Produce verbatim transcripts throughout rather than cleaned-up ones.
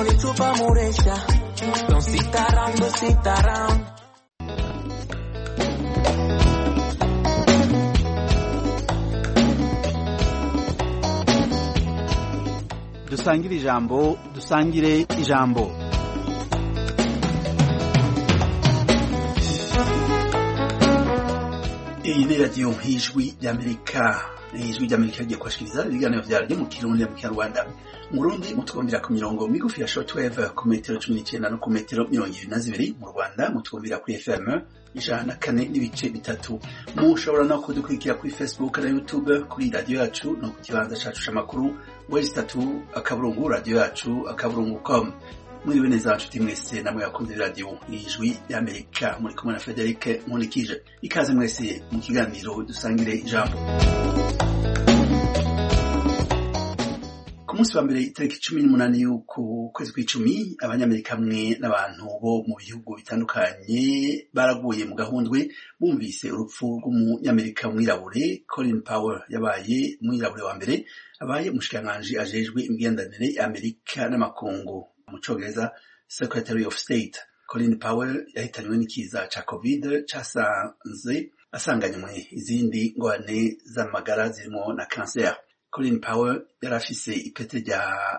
Tupa muresha, don't sit around, don't sit around. Dusangire ijambo, dusangire ijambo. Iyi ni radio Ijwi ry'Amerika. Ijwi ry'Amerika rigiye kwashikiriza ibiganiro vyaryo mu Kirundi mu Kinyarwanda. Mu Burundi mutwumvira ku mirongo migufi ya shortwave ku metero cumi n'icenda no ku metero mirongo ibiri na zibiri. Mu Rwanda mutwumvira kuri F M ijana na kane n'ibice bitatu. Mushobora no kudukurikira kuri Facebook na YouTube kuri radio yacu no ku kibanza cacu c'amakuru west tatu akaburungu radio yacu akaburungu dot com. Mwiriwe neza nshuti mwese namwe yakunze radio Ijwi ry'Amerika, muri kumwe na Frederic Nkulikije. Ikaze mwese mu kiganiro dusangire ijambo. Ku munsi wa mbere itariki cumi n'umunani y'uku kwezi kw'icumi, abanyamerika hamwe n'abantu bo mu bihugu bitandukanye baraguye mu gahundwe bumvise urupfu rw'umunyamerika mwirabure Colin Powell, yabaye mwirabure wa mbere abaye umushikiranganji ajejwe imigenderanire y'Amerika n'amakungu, mu Congereza Secretary of State. Colin Powell yahitanywe n'ikiza ca COVID casanze asanganywe izindi ngorane z'amagara zirimo na cancer. Colin Powell yarafise ipete rya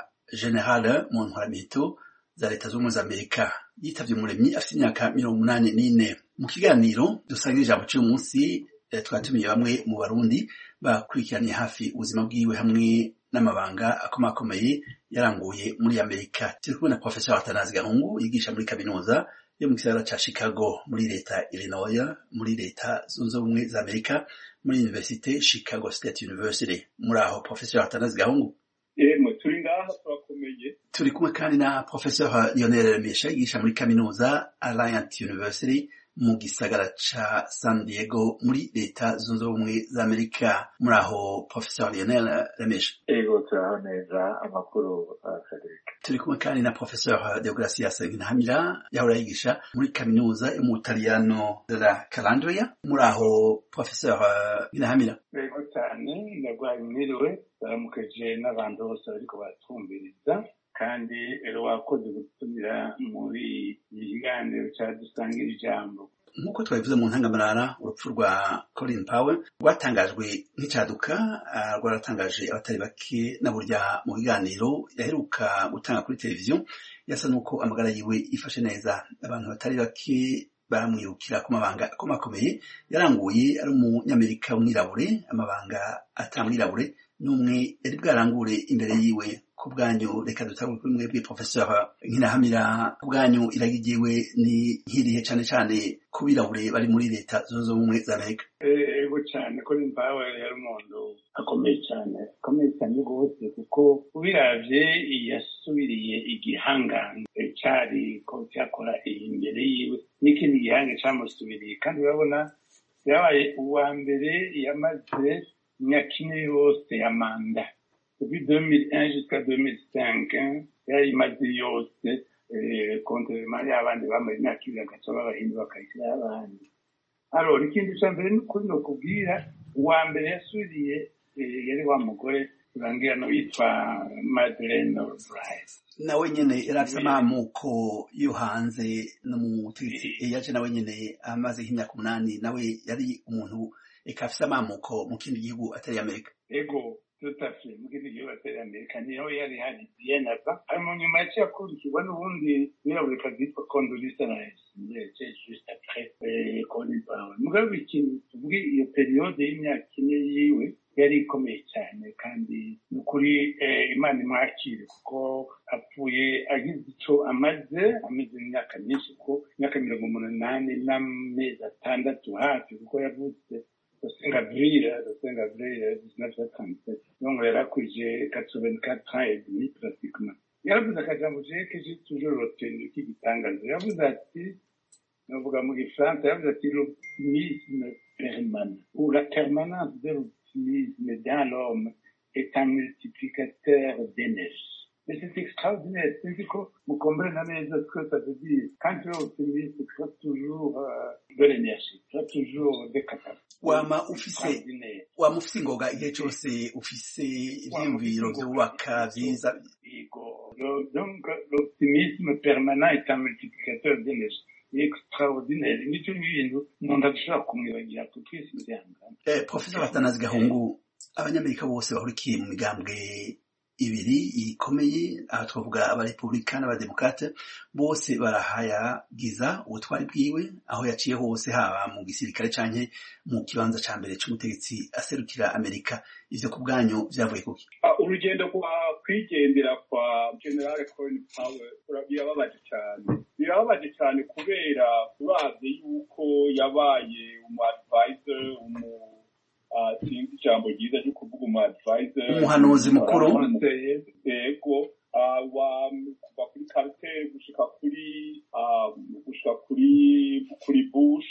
general mu ntwaramiheto za leta z'ubumwe za Amerika. Yitavye umuremyi afite imyaka mirongo umunani n'ine. Mu kiganiro dusangira ijambo cy'uyu munsi twatumiye bamwe mu Barundi bakurikiranye hafi ubuzima bwiwe hamwe n'amabanga akomakomeye yaranguye muri Amerika. Turi kubona Professor Atanazi Gahungu yigisha muri kaminuza yo mu gisagara ca Chicago muri leta Illinois muri leta zunze ubumwe za Amerika muri Université Chicago State University. Muri aho Professor Atanazi Gahungu? Eh, mu turi ngaha turakomeye. Turi kumwe kandi na Professor Lionel Remesha yigisha muri kaminuza Alliance University mu gisagara ca San Diego muri leta zunze ubumwe za Amerika. Muri aho Professor Lionel Remesha? Ego turaho neza, amakuru uh, Frederic. Turi kumwe kandi na Professor Deogracias Nkinamira yahora yigisha muri kaminuza yo mu Butaliyano de la Calandria. Muri aho Professor Nkinamira? Ego cyane, ndagwaye mwiriwe, baramukeje n'abantu bose bariko batwumviriza, kandi rero wakoze gutumira muri ikiganiro cya dusangira ijambo. Nk'uko twabivuze mu ntangamarara, urupfu rwa Colin Powell rwatangajwe nk'icaduka, rwaratangaje abatari bake na burya mu biganiro yaheruka gutanga kuri televiziyo yasa nuko amagara yiwe ifashe neza. Abantu batari bake baramwirukira ku mabanga akomakomeye yaranguye ari umunyamerika w'umwirabure, amabanga atamwirabure n'umwe yari bwarangure imbere yiwe. Ku bwanyu reka dutangure kuri mwebwe Professor Nkinahamira, ku bwanyu iragigiwe ni nkirihe cane cane ku birabure bari muri leta zunze ubumwe za Amerika? Ego cyane, Colin Powell yari umuntu akomeye cyane, akomeye cyane rwose, kuko ubiravye yasubiriye igihangange cari ko cyakora imbere yiwe n'ikindi gihange camusubiriye, kandi urabona yabaye uwa mbere yamaze imyaka ine yose ya manda. Depuis deux mille un jusqu'à deux mille cinq, yari imaze yose, contrairement y'abandi bamaze imyaka ibiri agaca babahindura bakayishyira abandi. Alors ikindi ca mbere n'ukuri no kubwira, uwa mbere yasubiriye yari wa mugore turangira no yitwa Madeleine Albright. Nawe nyene yari afise amamuko yo hanze no mu butegetsi, yaje nawe nyene amaze nk'imyaka umunani, nawe yari umuntu eka afise amamuko mu kindi gihugu atari Amerika. Ego tout à fait, mu kindi gihugu atari Amerika, niho yari hari bien avant. Hanyuma nyuma yaciye akurikirwa n'ubundi mwiraburekazi yitwa Condoleezza Rice, yaciye juste après Colin Powell. Mugabo ikintu tuvuge, iyo periode y'imyaka ine yiwe yari ikomeye cyane, kandi n'ukuri Imana imwakire, kuko apfuye agize ico amaze ameze imyaka myinshi, kuko imyaka mirongo umunani n'amezi atandatu hafi, kuko yavutse le cinq avril, le cinq avril mille neuf cent trente-sept. Donc, elle a couché quatre-vingt-quatre ans et demi, pratiquement. Yaravuze akajambo je que j'ai toujours retenu k'igitangaza. Yavuze ati, navuga mu gifaransa, yavuze ati l'optimisme permanent, ou la permanence de l'optimisme dans l'homme est un multiplicateur d'énergie. Mais c'est extraordinaire. C'est qu'on vous comprenne neza ce que ça veut dire. Quand tu es optimiste, tu as toujours euh, de l'énergie, tu as toujours des capacités. wama ufise wama ufise ingoga igihe cyose ufise ivyiyumviro vyubaka vyiza. Donc l'optimisme permanent est un multiplicateur d'énergie extraordinaire. Nicyo bintu umuntu adashobora kumwibagira kuko isi ivyangana. Eh, Professor Atanazi Gahungu, abanyamerika bose bahurikiye mu migambwe ibiri ikomeye, aha twavuga abarepublika n'abademokrate, bose barahayagiza ubutwari bwiwe aho yaciye hose, haba mu gisirikare canke mu kibanza ca mbere c'umutegetsi aserukira Amerika. Ivyo ku bwanyu vyavuye kuki? Urugendo kwa kwigendera kwa General Colin Powell birababaje cyane, birababaje cyane kubera uravye yuko yabaye umu advisor, umu sinzi ijambo ryiza ryo kuvuga umu advisor, umuhanuzi mukuru, yego, kuva kuri Carter gushika kuri gushika kuri kuri Bush,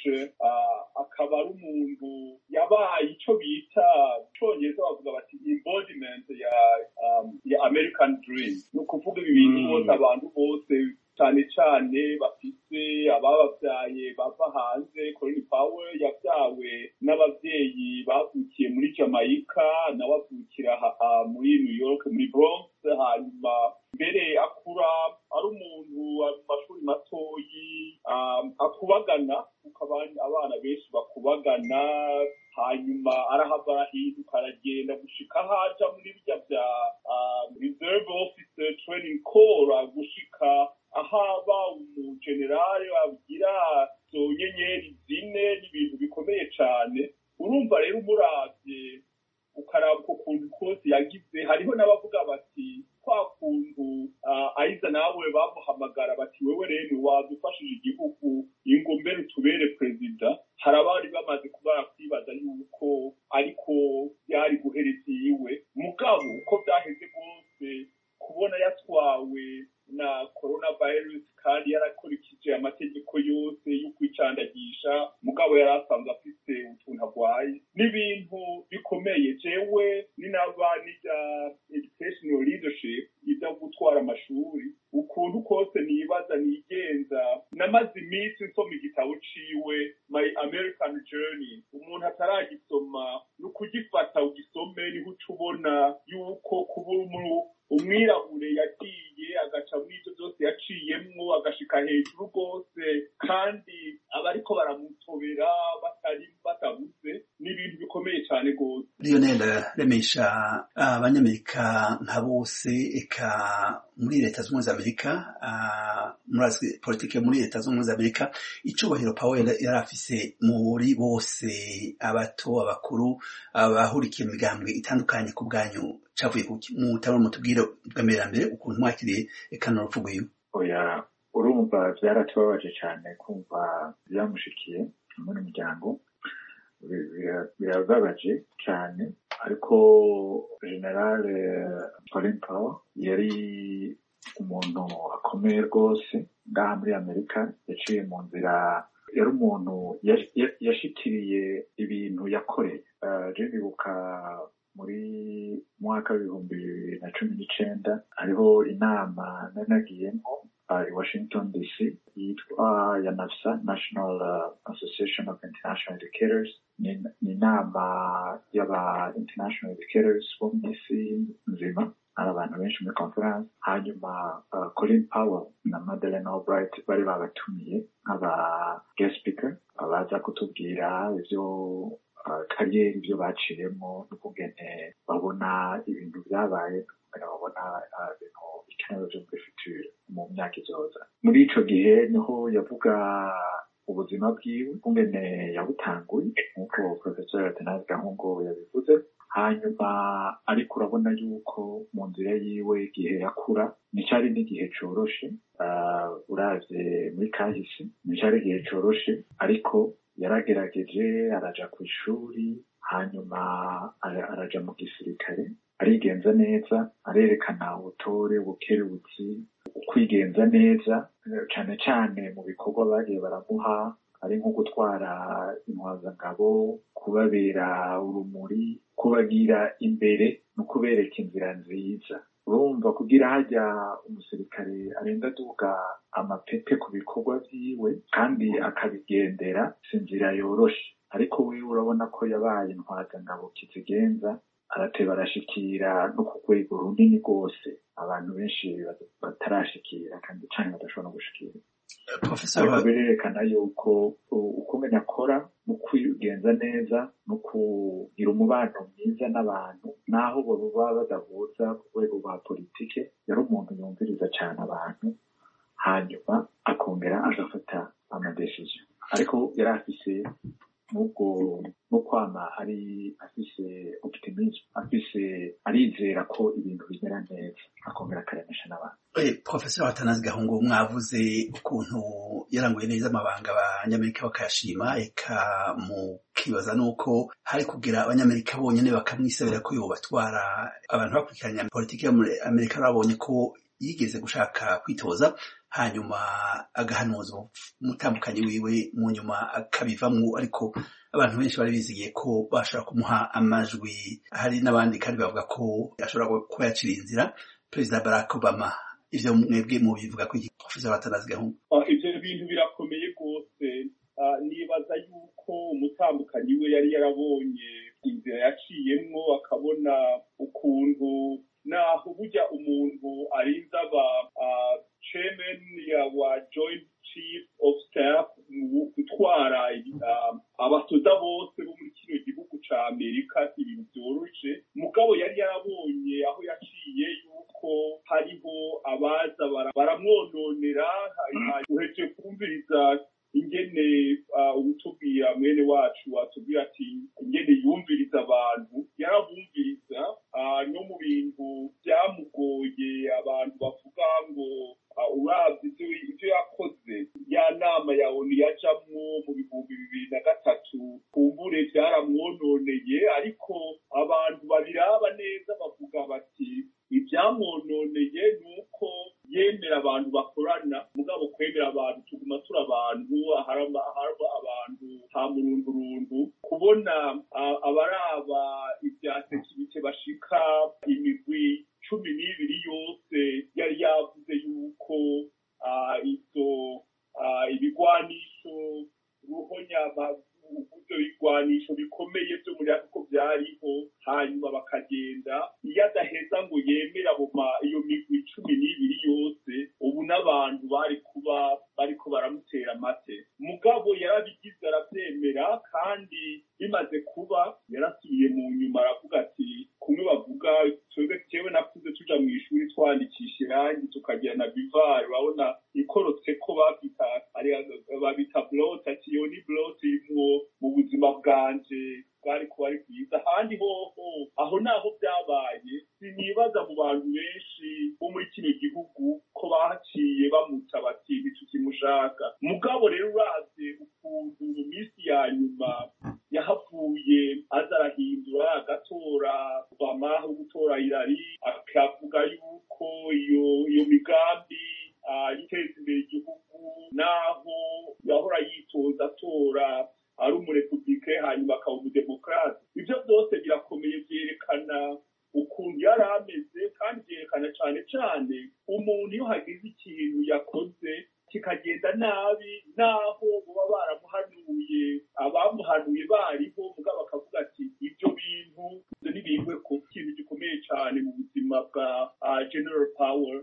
akaba ari umuntu yabaye ico bita cyongereza bavuga bati embodiment ya ya American dream. No kuvuga ibintu bose abantu bose cyane cyane bafise ababavyaye bava hanze. Colin Powell yavyawe n'abavyeyi bavukiye muri Jamaica, nawe avukira muri New York muri Bronx, hanyuma mbere akura ari umuntu mu mashuri matoyi akubagana, kuko abana benshi bakubagana, hanyuma arahava arahinduka aragenda gushika haja muri birya vya Reserve Officer Training Corps, gushika ahaba umugenerale agira zo nyenyeri zine n'ibintu bikomeye cane. Urumva rero umuravye ukaraba uko kuntu kose yagize, hariho n'abavuga bati kwa kuntu aiza nawe bamuhamagara bati wewe rero wadufashije igihugu ingo mbere utubere perezida, hari abari bamaze kubara kwibaza yuko ariko yari guhereza iwe. Mugabo uko byaheze bwose kubona yatwawe na coronavirus kandi yarakurikije amategeko yose yo kwicandagisha, mugabo yarasanzwe afite utuntu agwaye n'ibintu bikomeye. Jewe ni naba nija educational leadership ida gutwara amashuri, ukuntu kose nibaza nigenza, namaze iminsi nsoma igitabo ciwe My American Journey. Umuntu ataragisoma no kugifata ugisome niho ucubona yuko kuba umwirabure yagiye agaca muri ivyo byose yaciyemwo agashika hejuru rwose, kandi abariko baramutobera batari batabuze, n'ibintu bikomeye cyane rwose. Lionel Remesha, abanyamerika nka bose eka muri leta z'ubumwe za Amerika, murazi politike muri leta z'ubumwe za Amerika, icubahiro Powell yari afise muri bose, abato abakuru abahurikiye mu migambwe itandukanye. Ku bwanyu cavuye kuki? Mutabona mutubwire bwa mbere ukuntu mwakiriye eka n'urupfu rwiwe. Oya, urumva byaratubabaje cyane kumva byamushikiye hamwe n'umuryango, birababaje cyane. Ariko General Colin Powell yari umuntu akomeye rwose ngaha muri Amerika, yaciye mu nzira, yari umuntu yashikiriye ibintu yakoreye. Je ndibuka muri mwaka w'ibihumbi bibiri na cumi n'icenda hariho inama nanagiyemo i Washington D C yitwa ya NAFSA, National Association of International Educators. Ni inama y'aba international educators bo mw'isi nzima, hari abantu benshi muri conference. Hanyuma uh, Colin Powell na Madeleine Albright bari babatumiye nk'aba guest speaker, abaza kutubwira ivyo kariyeri ibyo baciyemo n'ukungene babona ibintu byabaye, n'ukungene babona ibintu bikenewe byo muri future mu myaka izoza. Muri ico gihe niho yavuga ubuzima bwiwe ukungene yabutanguye nk'uko Professor Atanazi Gahungu yabivuze. Hanyuma ariko urabona yuko mu nzira yiwe igihe yakura nticari n'igihe coroshe, uh, uravye muri kahise nticari igihe coroshe, ariko yaragerageje araja ku ishuri, hanyuma araja mu gisirikare, arigenza neza, arerekana ubutore, ubukerebutsi, ukwigenza neza, cane cane mu bikorwa bagiye baramuha, ari nko gutwara intwazangabo, kubabera urumuri, kubagira imbere no kubereka inzira nziza. urumva kugira hajya umusirikare arenda aduga amapete ku bikorwa vyiwe kandi akabigendera sinzira yoroshe, ariko wiwe urabona ko yabaye intwazangabo kizigenza, arateba arashikira no ku rwego runini rwose abantu benshi batarashikira kandi cane badashobora no gushikira. Ariko birerekana yuko ukumenya akora mu kwigenza neza no kugira umubano mwiza n'abantu naho baba badahuza ku rwego rwa politike, yari umuntu yumviriza cane abantu hanyuma akongera agafata amadecision, ariko yari afise nubwo no kwama ari afise optimism, afise arizera ko ibintu bimera neza, akongera akaremesha n'abantu. Eh, Professor Atanazi Gahungu, mwavuze ukuntu yaranguye neza amabanga abanyamerika bakayashima, eka mukibaza nuko hari kugira abanyamerika bonyene bakamwisabira ko yobatwara. Abantu bakurikiranye politiki ya Amerika babonye ko yigeze gushaka kwitoza hanyuma agahanuza umutambukanyi wiwe mu nyuma akabivamwo, ariko abantu benshi bari bizigiye ko bashobora kumuha amajwi. Hari n'abandi kandi bavuga ko ashobora kuba yacira inzira Perezida Barack Obama. Ivyo mwebwe mubivuga ko Professor Atanazi Gahungu? Ivyo bintu birakomeye rwose. Nibaza yuko umutambukanyi we yari yarabonye inzira yaciyemwo, akabona ukuntu naho burya umuntu arinda aba chairman ya wa joint chief of staff gutwara abasoda bose bo muri kino gihugu ca Amerika, ibintu vyoroshe. Mugabo yari yarabonye aho yaciye yuko hariho abaza baramwononera. Uheje kumviriza ingene ubutubwira mwene wacu watubwira ati ingene yumviriza abantu, yarabumviriza no mu bintu byamugoye abantu bavuga ngo uravye ivyo yakoze. Ya nama ya ONU yajamwo mu bihumbi bibiri na gatatu kumbure vyaramwononeye, ariko abantu babiraba neza bavuga bati ivyamwononeye nuko yemera abantu bakorana, mugabo kwemera abantu tuguma turi abantu, haraba abantu ha murundurundu. Kubona abaraba ivya sekirite bashika imigwi cumi n'ibiri yose yari yavuze yuko izo ibigwanisho ruhonyama uburyo bigwanisho bikomeye vyo muri ako vyariho, hanyuma bakagenda. Iyo adaheza ngo yemera iyo migwi cumi n'ibiri yose, ubu n'abantu bari kuba bariko baramutera amate. Mugabo yarabigize aravyemera, kandi bimaze kuba yarasubiye mu nyuma aravuga ati kumwe bavuga twebwe tewe nakuze tuja mu ishuri twandikisha irangi tukagira na bivari, urabona ikorotse ko babita babita blot, ati iyo ni blot irimwo mu buzima bwanje bwari kuba ari bwiza. Ahandi hoho aho naho vyabaye, sinibaza mu bantu benshi bo muri kino gihugu ko bahaciye bamuta bati ntitukimushaka. Mugabo rero uravye ukuntu mu minsi ya nyuma yahavuye aza arahindura, agatora Obama aho gutora Hillary, akavuga yuko iyo iyo migambi yiteza imbere igihugu, naho yahora yitoza atora ari umurepublike hanyuma akaba umudemokrate. Ivyo vyose birakomeye, vyerekana ukuntu yari ameze, kandi vyerekana cane cane umuntu iyo hagize ikintu yakoze kikagenda nabi, naho boba baramuhanuye abamuhanuye bariho, mugabo akavuga ati ivyo bintu nibigwe ko ikintu gikomeye cane mu buzima bwa General Power.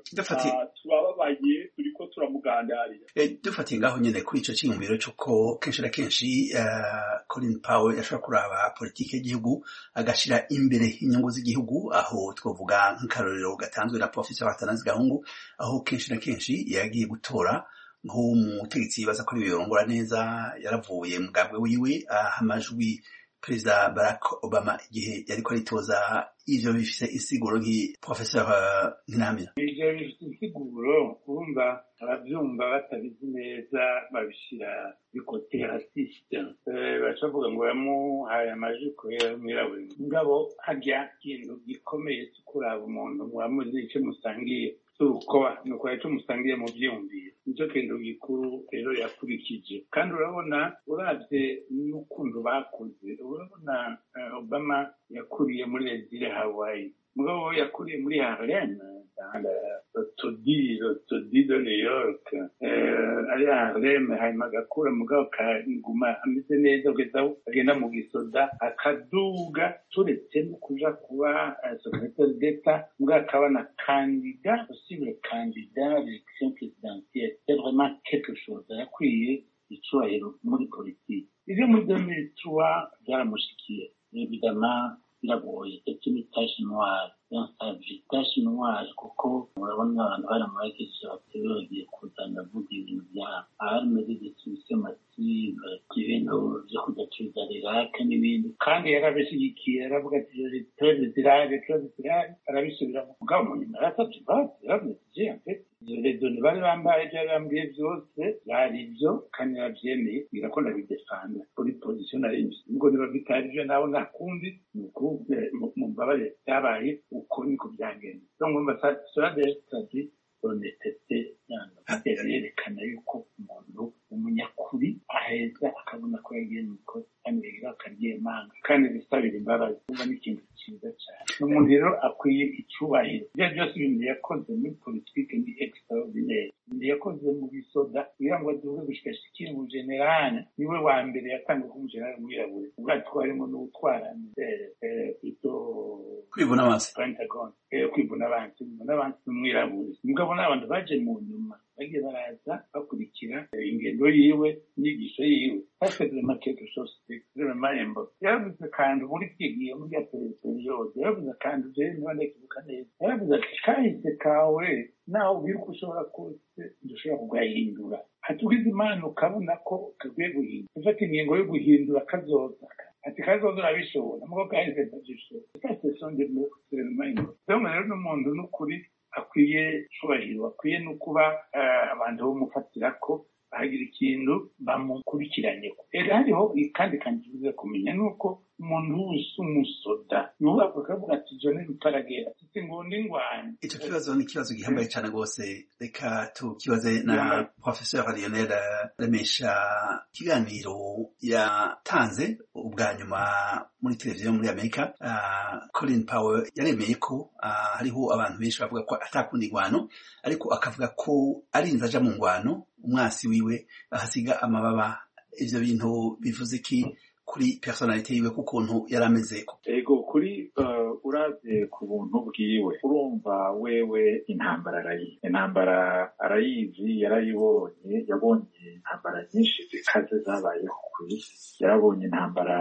Turababaye, turiko turamugandarira. Dufatiye ngaho nyene kuri ico ciyumviro c'uko kenshi na kenshi Colin Powell yashobora kuraba politike y'igihugu agashira imbere inyungu z'igihugu, aho twovuga nk'akarorero gatanzwe na Professor Atanazi Gahungu, aho kenshi na kenshi yagiye gutora nk'umutegetsi yibaza ko yorongora neza, yaravuye mugambwe wiwe aha amajwi Perezida Barack Obama igihe yariko aritoza. Ivyo bifise insiguro nk'i Professor Ntinamira? Ivyo bifise insiguro, urumva abavyumva batabizi neza babishira bikote rasiste, bacavuga ngo yamuhaye amajwi kubera mwirabure. Mugabo harya ikintu gikomeye kuraba umuntu mwamuzi ico musangiye uko nuko yacu musangiye mu vyumviro, nico kintu gikuru rero yakurikije. Kandi urabona uravye n'ukuntu bakuze, urabona Obama yakuriye muri Lezire Hawaii, mugabo yakuriye muri Harlem taudis de New York ari Harlem hanyuma agakura mugabo kaguma ameze neza kugeza agenda mu gisoda akaduga turetse no kuja kuba secrétaire d'État mugabo akaba na candidat possible candidat à l'élection présidentielle. C'est vraiment quelque chose yakwiye icyubahiro muri politiki. Ivyo muri deux mille trois byaramushikiye évidemment biragoye c'est une tâche noire dans sa vie tâche noire kuko urabona abantu baramuherekeje batewe bagiye kuzana avuga ibintu bya arme de destruction massive ibintu byo kudacuruza Iraq n'ibindi kandi yarabishyigikiye aravuga ati les zirage les zirage arabisubiramo mugabo mu nyuma yarasabye imbabazi yaravuze en fait les données bari bambaye byarambwiye byose byari byo kandi yarabyemeye birakunda bidefanda kuri position nari ngo niba bitarije nawe nakundi nuko mu mbabare byabaye uko niko byagenze donc on va ça dit honnêteté yerekana yuko umuntu umunyakuri aheza akabona ko yagiye mu ikosa kandi bigira akagiye manga kandi bisabira imbabazi kuba n'ikintu cyiza cyane n'umuntu rero akwiye icyubahiro ibyo byose ibintu yakoze muri politiki ni extraordinaire ibintu yakoze mu bisoda kugira ngo aduhe gushikashikira mu generale niwe wa mbere yatanga ko umugenerale mwirabure ubwato twarimo n'utwara ito kwibona abansi Pentagon kwibona abansi kwibona abansi n'umwirabure mugabo n'abantu baje mu nyuma bagiye baraza bakurikira ingendo yiwe n'inyigisho yiwe basabye quelque chose vraiment important yavuze kandi muri kigiye muri ya periode yavuze kandi je nibande kibuka neza yavuze kahise kawe nawe ubiriko ushobora kose dushobora kugahindura hatugize imana ukabona ko kagiye guhindura ufata ingingo yo guhindura kazoza ati kazoza urabishobora mugo kahise ndabishobora c'est son de mots vraiment donc rero n'umuntu n'ukuri akwiye cyubahiro akwiye no kuba abantu bomufatira ko bagira ikintu bamukurikiranye rero hariho kandi kandi tuze kumenya nuko umuntu wese umusoda yuba akavuga ati jone rutaragera ati ngo ndi ngwani icyo kibazo ni kibazo gihambaye cyane rwose reka tukibaze na professeur Lionel Remesha kiganiro yatanze ubwa nyuma muri televiziyo muri Amerika uh, Colin Powell yaremeye ko uh, hariho abantu benshi bavuga ko atakunda ingwano ariko akavuga ko arinza aja mu ngwano umwasi wiwe ahasiga amababa ivyo bintu bivuze ki kuri personality yiwe kukuntu yarameze ego kuri uh, uravye ku buntu bwiwe urumva wewe intambara arayizi intambara arayizi yarayibonye yabonye intambara nyinshi zikaze zabayeho ku isi yarabonye intambara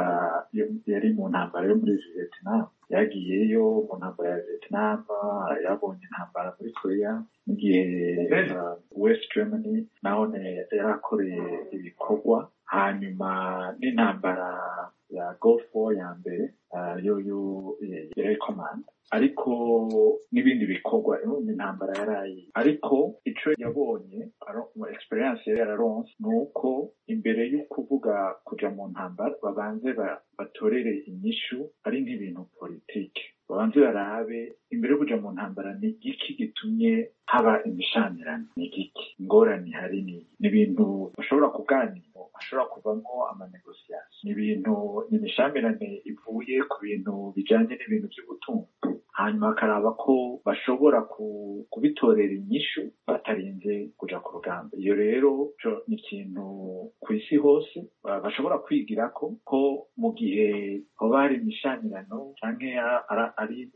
yari mu ntambara yo muri Vietnam yagiyeyo mu ntambara ya Vietnam yabonye intambara muri Korea n'igihe uh, West Germany naho yarakoreye ibikorwa hanyuma n'intambara ya Gulf War ya mbere uh, yo yo yari command ariko n'ibindi bikorwa mu intambara yarayi ariko ico yabonye mu experience yari yararonse nuko imbere yo kuvuga kuja mu ntambara babanze batorere inyishu ari nk'ibintu politike babanze barabe imbere yo kuja mu ntambara ni iki gitumye haba imishamirano ni iki ingorane hari ni ibintu bashobora kuganira ashobora kuvamo amanegociation ni ibintu imishamirane ivuye ku bintu bijanye n'ibintu by'ubutunzi hanyuma akaraba ko bashobora kubitorera inyishu batarinze kuja ku rugamba iyo rero ni ikintu ku isi hose bashobora kwigira ko ko mu gihe hoba hari imishamirano canke ari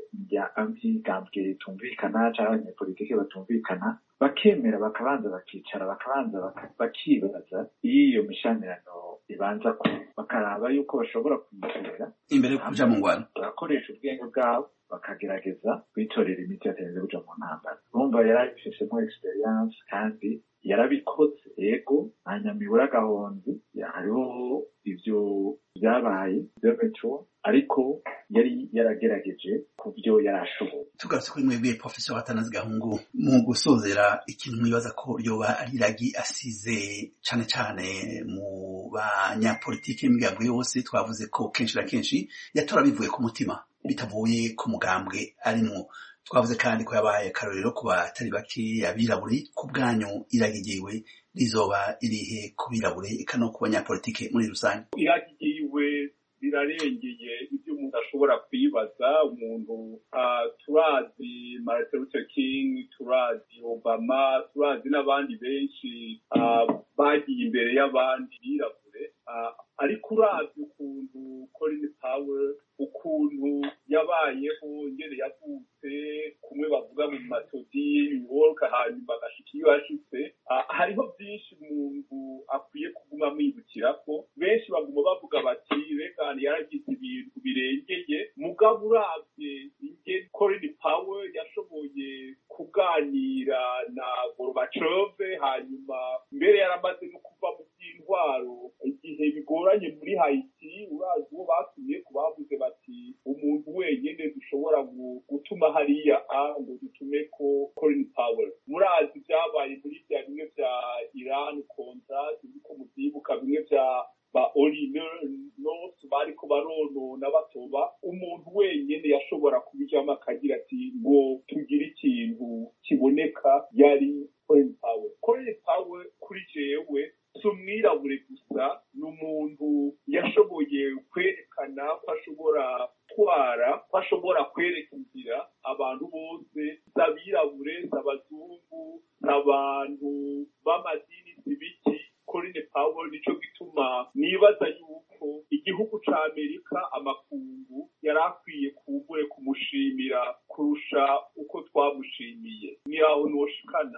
abyigambwe tumvikana canke abanyepolitike batumvikana bakemera bakabanza bakicara bakabanza bakibaza iyo mishamirano ibanza ko bakaraba yuko bashobora kuyitera imbere yo kuja mu ngwano bakoresha ubwenge bwabo bakagerageza kwitorera imiti yatenze kuja mu ntambara urumva yarabifisemo experience kandi yarabikoze ego hanyamibura gahonzi hariho ivyo byabaye byo ariko yari yaragerageje ku byo yarashoboye tugarutse kuri mwebwe professeur Atanazi Gahungu mu gusozera ikintu mwibaza ko yoba ari ragi asize cane cane mu banyapolitike n'imigambi yose twavuze ko kenshi na kenshi yatora bivuye ku mutima bitavuye ku mugambwe arimo twavuze kandi ko yabaye akarorero ku batari bake abirabure ku bwanyu iragigiwe rizoba irihe ku birabure eka no ku banyapolitike muri rusange iragigiwe birarengeye ibyo umuntu ashobora kwibaza. Umuntu uh, turazi Martin Luther King, turazi Obama, turazi n'abandi benshi uh, bagiye imbere y'abandi birabure, uh, ariko uravye ukuntu Colin Powell ukuntu yabayeho ngene yavutse kumwe bavuga mu matodi New York hanyuma agashika iyo yashitse, uh, hariho byinshi umuntu akwiye kuguma amwibukirako. Benshi baguma bavuga bati reka yaragize ibintu birengeye, mugabo uravye ingene Colin Powell yashoboye kuganira na Gorbachev, hanyuma mbere yaramaze no kuva mu by'intwaro igihe bigoranye muri Haiti. Urazi uwo batumiye ku bavuze bati umuntu wenyene dushobora gutuma hariya a ngo dutume ko Colin Powell. Murazi byabaye muri bya bimwe bya Iran contract, biko mubyibuka bimwe bya ba Oliver North bariko baronona batoba. Umuntu wenyene yashobora kubijamo akagira ati ngo tugire ikintu kiboneka yari Colin Powell. Colin Powell kuri jewe si umwirabure gusa, ni umuntu yashoboye kwerekana ko ashobora twara, ko ashobora kwereka inzira abantu bose, z'abirabure, z'abazungu, abantu b'amadini zibiki. Colin Powell nico gituma nibaza yuko igihugu ca Amerika amakungu yari akwiye kumbure kumushimira kurusha uko twamushimiye. Ni aho noshikana.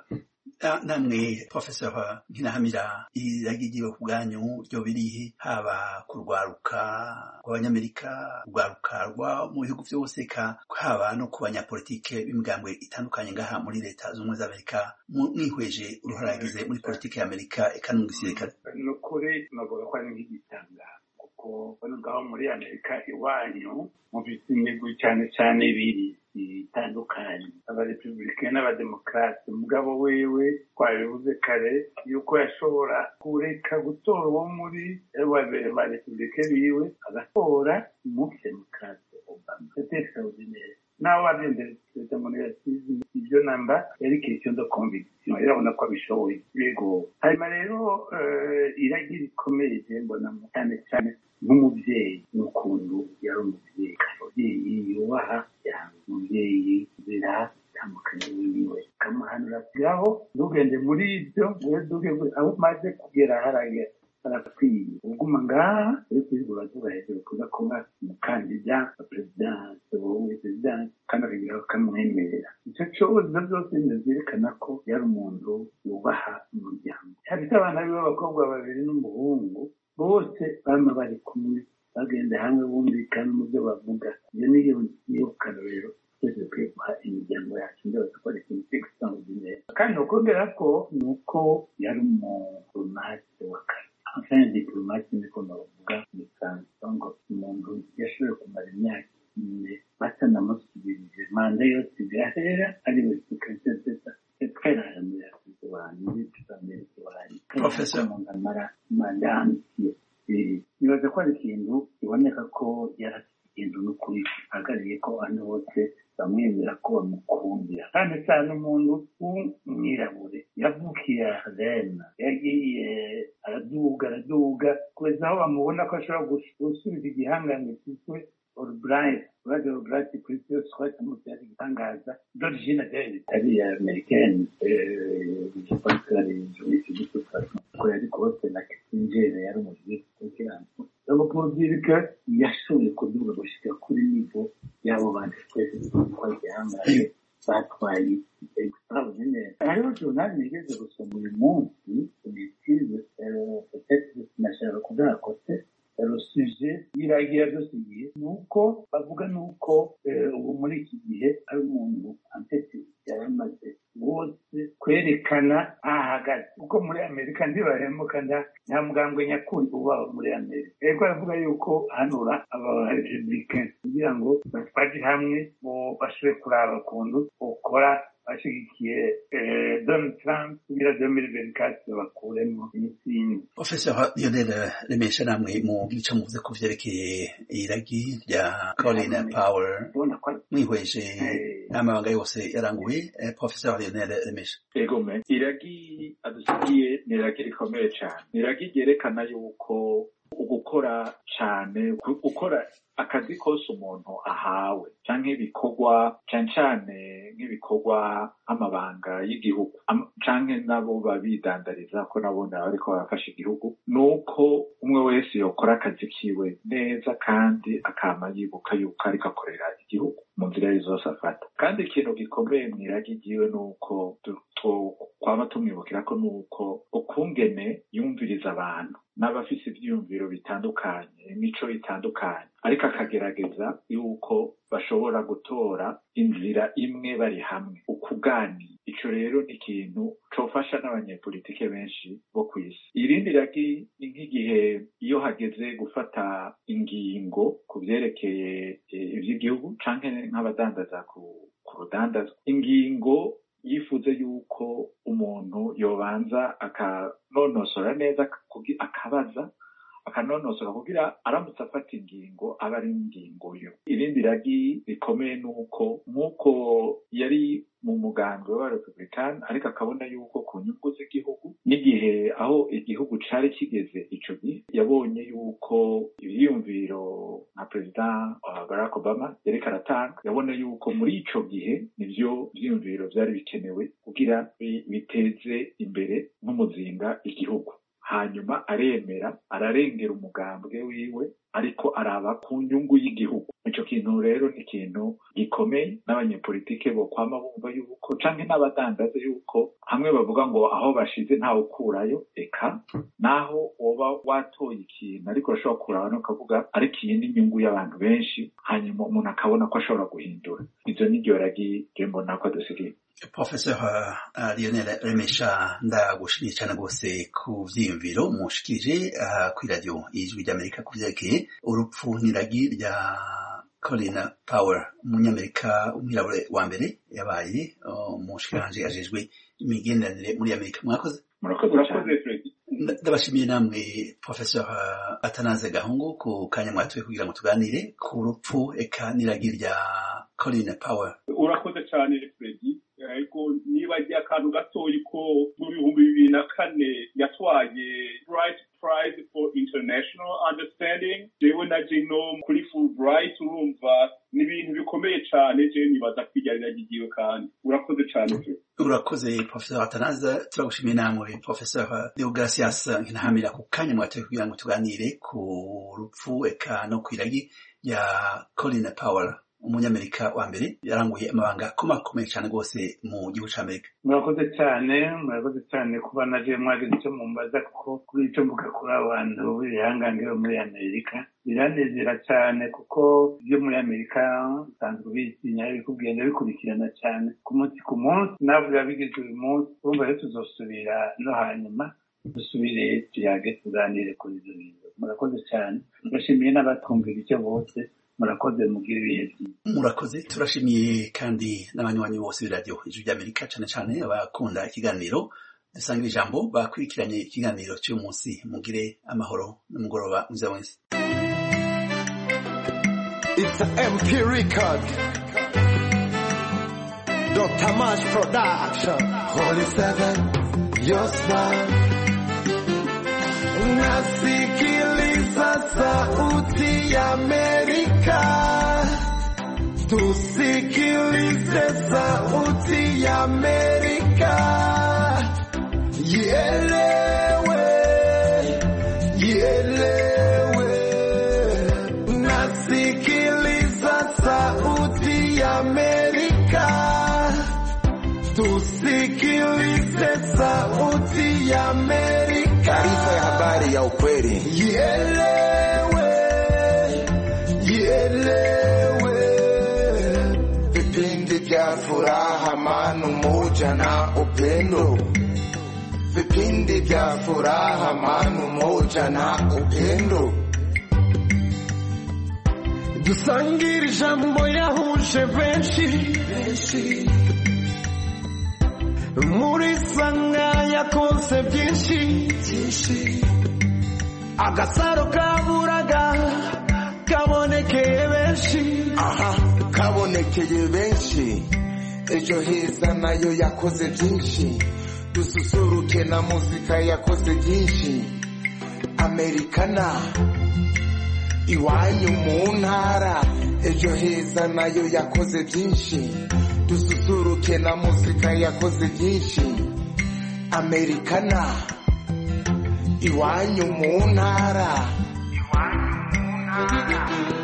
namwe Professor Nkinahamira, iragiye ku bwanyu ryo birihe, haba kurwaruka rw'abanyamerika, urwaruka rwa mu bihugu byose, haba no ku banyapolitike b'imigambwe itandukanye ngaha muri leta z'ubumwe z'Amerika, mwihweje uruhara yagize muri politike y'Amerika eka no mu gisirikare? Ni ukuri navuga ko ari nk'igitanga, kuko bano ngaho muri Amerika iwanyu mu bisimigwi cyane cyane biri bitandukanye, abarepublicain n'abademokarate. Umugabo wewe twabivuze kare yuko yashobora kureka gutora uwo muri abarepublicain biwe agatora umudemokrate Obama. C'était extraordinaire. Nawe wagendera perezida muri yasize ibyo namba yari question de conviction, irabona ko abishoboye. Yego hanyuma rero iragira ikomeye mbona cyane cyane nk'umubyeyi, n'ukuntu yari umubyeyi umubyeyi yubaha cyane, umubyeyi zira tamukanye wiwe kamuhanura gaho ntugende muri ibyo weduge aho maze kugera harage arakwiye uguma ngaha ariko ibura tuba hejuru kuza kuba umukandida wa president wa president kandi akagira akamwemerera. Icyo cyozo byose byerekana ko yari umuntu yubaha umuryango. Hari abana b'abakobwa babiri n'umuhungu, bose bama bari kumwe bagenda hamwe bumvikana mu byo bavuga. Iyo niyo niyo karero twese kwiye guha imiryango yacu ndetse tukora ikintu cy'extraordinaire. Kandi ukongera ko nuko yari umudiplomate wa kare. Enfin diplomate niko navuga ni sanzongo, umuntu yashoboye kumara imyaka ine batanamusubirije manda yose igahera, ari we secrétaire d'État. C'est très rare muri Afurika abantu b'Amerika bari Professor Mara madame. Nibaza ko ari ikintu iboneka ko yarafite ikintu n'ukuri agariye ko abantu bose bamwemera ko bamukundira, kandi cyane umuntu w'umwirabure yavukiye Harlem, yagiye araduga araduga kugeza aho bamubona ko ashobora gusubiza igihangane cyitwe Albright. Uraje Albright kuri cyo swati mu cyari gitangaza d'origine itari américaine, je pense que les juifs du tout ko yari kose na Kissinger yari umujyi cy'abantu. Donc pour dire que yashoboye kuduga gushika kuri niveau yabo bandi twese twajyanga batwaye extraordinaire. Alors journal nigeze gusoma uyu munsi ubitize peut-être nashaka kuvuga ko le sujet iragira dosiye nuko bavuga nuko ubu muri iki gihe ari umuntu antete yaramaze wose kwerekana ahagaze, kuko muri Amerika ndibahemuka nta mugambwe nyakuri uba muri Amerika. Ego aravuga yuko hanura aba republicain kugira ngo bafaje hamwe bo bashobore kuraba kundu ukora bashigikiye Donald Trump kugira deux mille vingt-quatre bakuremo imitsingi. Professor Lionel Lemesha, namwe mu gice muvuze ko vyerekeye iragi rya Colin Powell mwihweje n'amabanga yose yaranguye. Professor Lionel Lemesha: Ego me iragi adusigiye ni iragi rikomeye cyane, ni iragi ryerekana yuko ugukora cane gukora akazi kose umuntu ahawe canke ibikorwa cane cane nk'ibikorwa amabanga y'igihugu canke nabo babidandariza ko nabona ariko barafasha igihugu nuko umwe wese yokora akazi kiwe neza kandi akama yibuka yuko ariko akorera igihugu mu nzira zose afata. Kandi ikintu gikomeye mwiragi ryiwe nuko kwaba tumwibukira ko nuko ukungene yumviriza abantu n'abafise ivyiyumviro bitandukanye imico itandukanye ariko akagerageza yuko bashobora gutora inzira imwe bari hamwe ukuganira. Ico rero ni ikintu cofasha n'abanyepolitike benshi bo kw'isi. Irindi ragi ni nk'igihe iyo hageze gufata ingingo ku vyerekeye ivy'igihugu canke nk'abadandaza ku rudandazwa, ingingo yifuze yuko umuntu yobanza akanonosora neza akabaza akanonosora kugira aramutse afata ingingo aba ari ingingo yo. Irindi ragi rikomeye nuko nk'uko yari mu mugambi w'abarepublikani ariko akabona yuko ku nyungu z'igihugu n'igihe aho igihugu cari kigeze ico gihe yabonye yuko ivyiyumviro nka perezida Barack Obama yariko aratanga, yabona yuko muri ico gihe nivyo vyiyumviro vyari bikenewe kugira biteze imbere nk'umuzinga igihugu. Hanyuma aremera ararengera umugambwe wiwe ariko araba ku nyungu y'igihugu. Ico kintu rero ni ikintu gikomeye n'abanyepolitike bo kwama bumva yuko canke n'abadandaza yuko hamwe bavuga ngo aho bashize ntawe ukurayo, eka naho woba watoye ikintu ariko urashobora kuraho n'ukavuga ariko iyi ni inyungu y'abantu benshi, hanyuma umuntu akabona ko ashobora guhindura. Ivyo ni ryo ragi je mbona ko dusigaye. Professor uh, Lionel Remesha, ndagushimiye cyane rwose ku vyiyumviro mushikije uh, kuri radio Ijwi ry'Amerika ku vyerekeye urupfu n'iragi rya Colin Powell, umunyamerika umwirabure wa mbere yabaye uh, mushikiranje ajejwe imigenderanire muri Amerika. Mwakoze murakoze Fred. Ndabashimiye namwe Professor uh, Atanaze Gahungu ku kanya mwatoye kugira ngo tuganire ku rupfu eka n'iragi rya Colin Powell. Urakoze cyane Fred. Ariko niba agiye akantu gatoyi ko mu bihumbi bibiri na kane yatwaye Bright Prize for International Understanding, jewe na jino kuri Fulbright, urumva ni ibintu bikomeye cyane. Je nibaza kwigarira gigiwe kandi urakoze cyane. Urakoze Professor Atanaza, turagushimiye namwe Professor Deogracias Nkinamira ku kanya mwatoye kugira ngo tuganire ku rupfu eka no kwiragi ya Colin Powell, umunyamerika wa mbere yaranguye amabanga akomakomeye cyane rwose mu gihugu cy'Amerika. Murakoze cyane, murakoze cyane kuba naje mwagize icyo mumbaza, kuko kuri icyo mvuga kuri abantu b'ibihangange bo muri Amerika biranezera cyane, kuko ibyo muri Amerika usanzwe bitinya bikugenda bikurikirana cyane ku munsi ku munsi. Navuga bigeze uyu munsi, urumva rero tuzosubira no hanyuma dusubire tuyage tuganire kuri ibyo bintu. Murakoze cyane, ndashimiye n'abatwumvira icyo bose. Murakoze mugira ibihe byiza. Murakoze, turashimiye kandi n'abanywanyi bose b'iradiyo Ijwi ry'Amerika, cyane cyane abakunda ikiganiro dusangira ijambo bakurikiranye ikiganiro cy'uyu munsi. Mugire amahoro n'umugoroba mwiza wese. It's a M P record, Doctor Mash Production, Holy Seven, your smile. Nasikiliza sauti ya Amerika, tusikilize sauti ya Amerika, ielewe, ielewe. Nasikiliza sauti ya Amerika, tusikilize sauti ya Amerika. Taarifa ya habari ya ukweli. Ielewe, ielewe. Vipindi vya furaha, amani, umoja na upendo. Vipindi vya furaha, amani, umoja na upendo. Dusangire ijambo yahuje benshi, benshi. Muri sanga yakonse byinshi, byinshi. Agasaro kaburaga kabonekeye benshi, aha, kabonekeye benshi. Ejo heza nayo yakoze byinshi, dususuruke na muzika yakoze byinshi. amerikana iwanyu mu ntara ejo heza nayo yakoze byinshi dususuruke na muzika yakoze byinshi amerikana iwanyu mu ntara iwanyu mu ntara